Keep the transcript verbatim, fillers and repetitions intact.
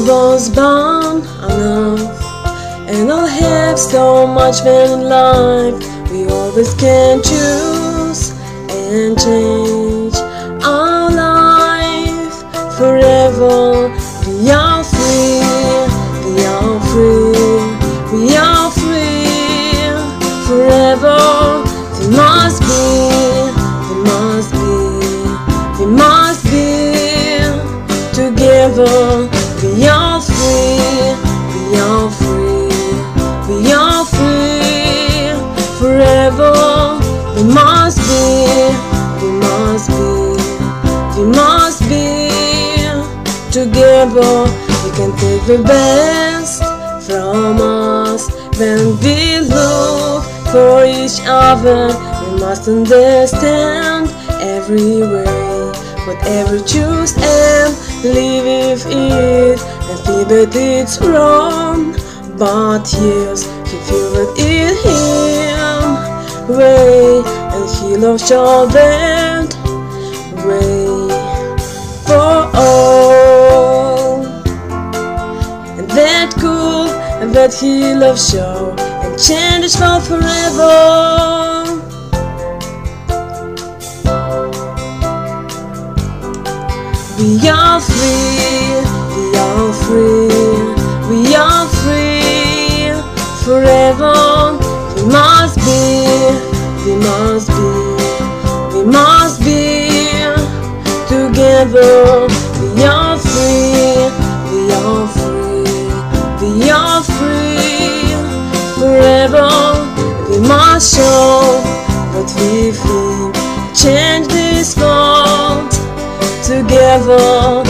was born on earth, and all have so much value in life. We always can choose and change our life forever. We are free, we are free, we are free forever. We must be, we must be, we must be together. We are free, we are free, we are free forever. We must be, we must be, we must be together. We can take the best from us when we look for each other. We must understand every way, whatever choose and live with it, and feel that it's wrong, but yes, he feel that it's him way, and he loves all that way for all, and that cool, and that he loves show and changes for forever. We are free, we are free, we are free forever. We must be, we must be, we must be together. We are free, we are free, we are free forever. We must show what we feel, change this world together.